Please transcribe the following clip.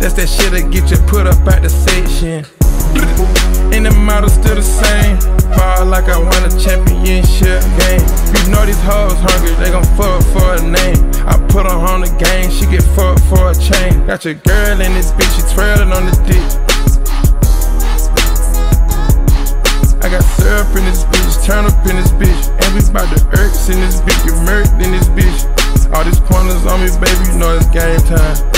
That's that shit that get you put up out the section. And the model still the same. Ball like I won a championship game. You know these hoes hungry, they gon' fuck for a name. I put her on the game, she get fucked for a chain. Got your girl in this bitch, she twirling on the dick. I got syrup in this bitch, turn up in this bitch. And we bout the irks in this bitch, get murked in this bitch. All these pointers on me, baby, you know it's game time.